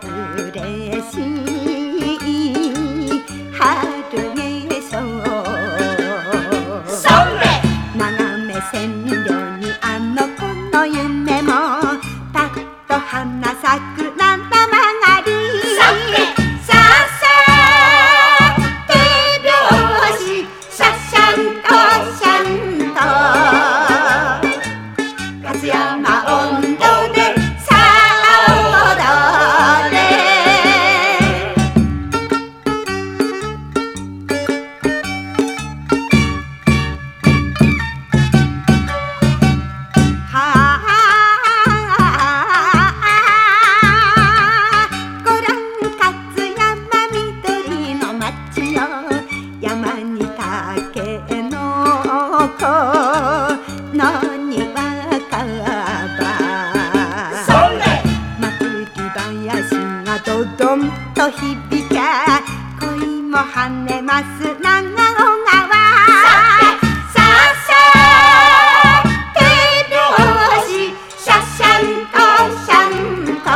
嬉しい春景色それ眺め線量にあの子の夢もパッと花咲くなんだ曲がりささ手拍子シャッシャンとシャンと勝山音頭でさあ踊れご覧勝山緑の町よ山に竹の子の庭かば祭り林がドドンと響きゃ恋も跳ねます長尾川さあさあ手拍子シャッシャンとシャンと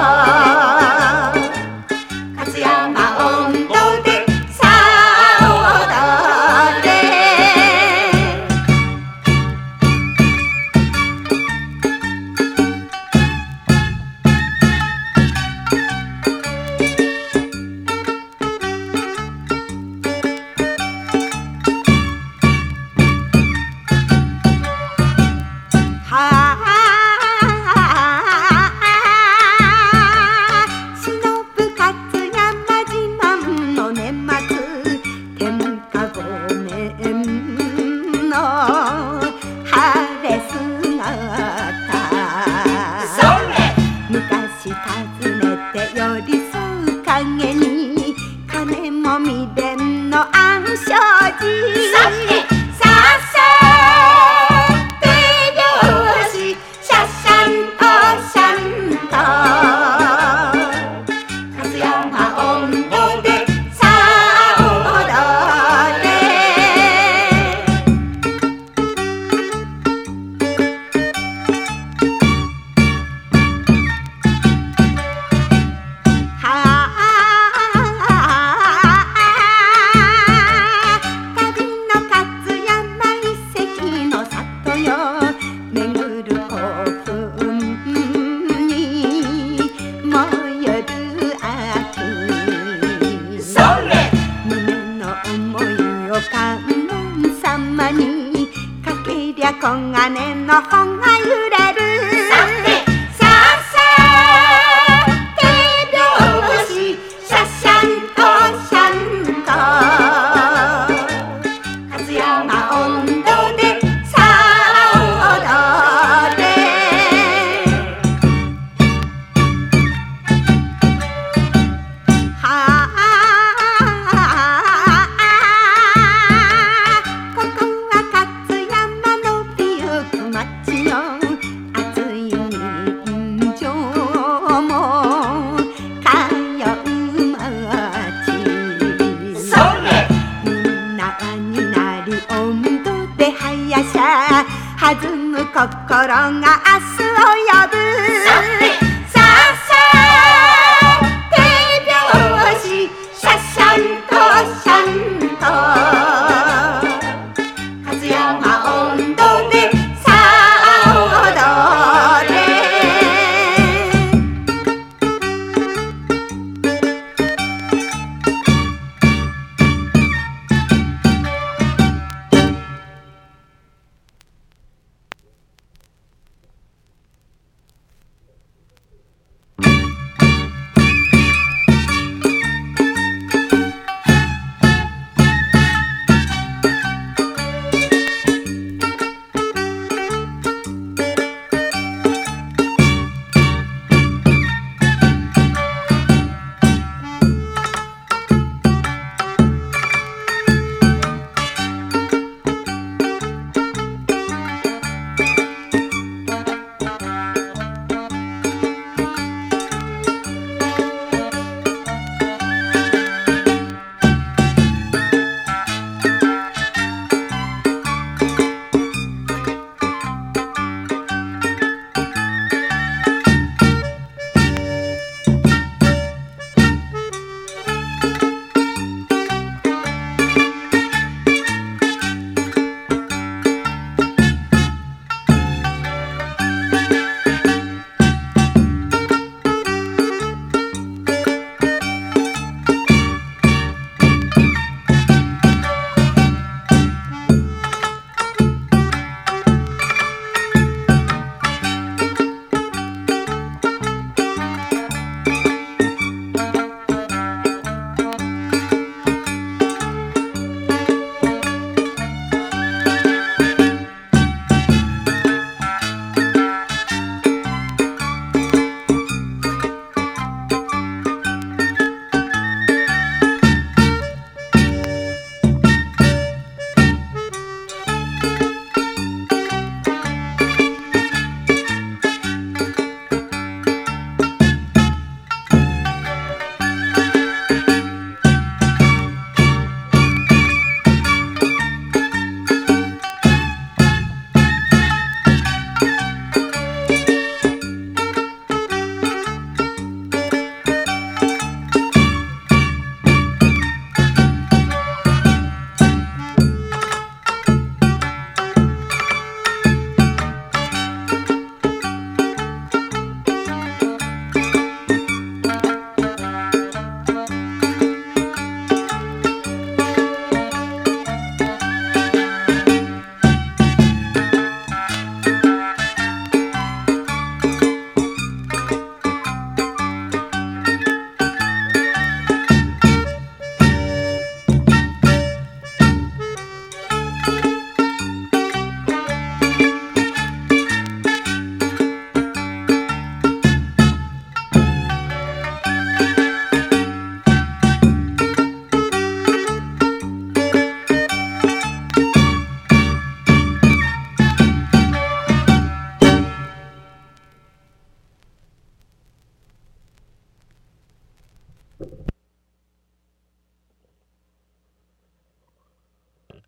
勝山音頭でさあ踊れ影に金も未練の暗礁寺さあさあ手拍子シャッシャンとシャンと勝山音頭でさあ踊れ観音様にかけりゃ黄金の穂が揺れるさあさあ手拍子シャッシャンとシャンと勝山音頭でさあ踊れ弾む心が明日を